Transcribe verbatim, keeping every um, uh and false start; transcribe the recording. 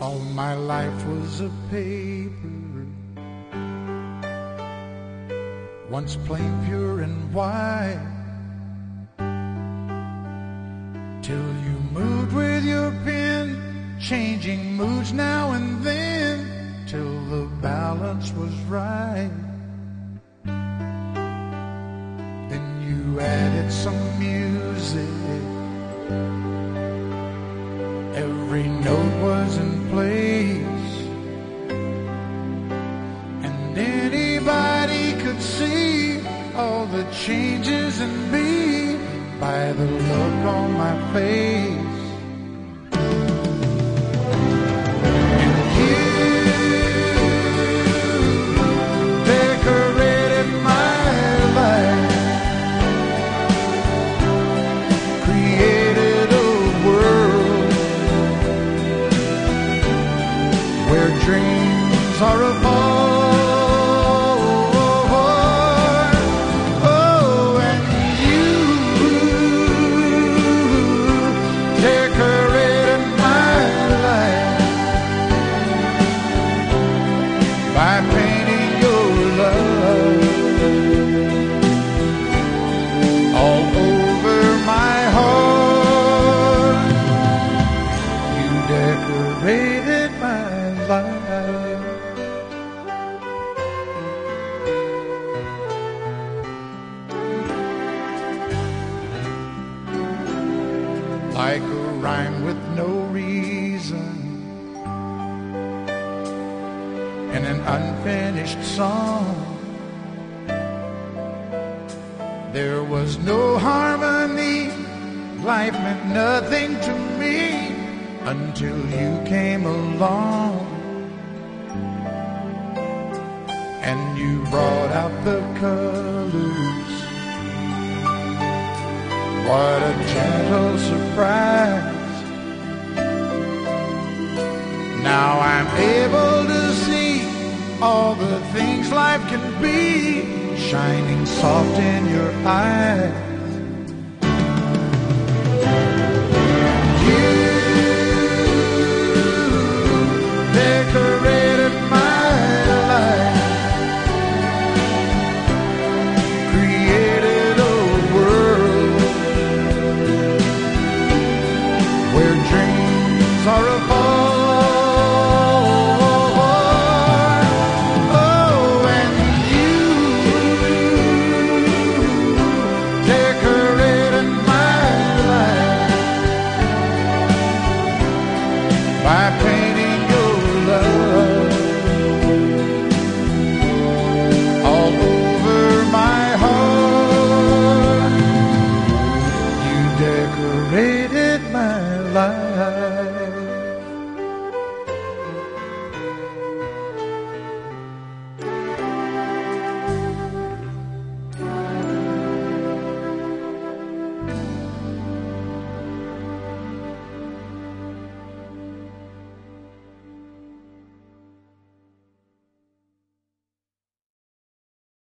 All my life was a paper, once plain, pure and white, till you moved with your pen, changing moods now and then, till the balance was right. Then you added some music, every note was in place, and anybody could see all the changes in me by the look on my face. And you decorated my life, created a world where dreams are apart. Oh, and you decorated my life by painting your love all over my heart. You decorated my life. Like a rhyme with no reason in an unfinished song, there was no harmony, life meant nothing to me until you came along. And you brought out the colors, what a gentle surprise. Now I'm able to see all the things life can be, shining soft in your eyes. You decorated my life, created a world where dreams are apart. Oh, and you decorated my life by painting your love all over my heart. You decorated my life.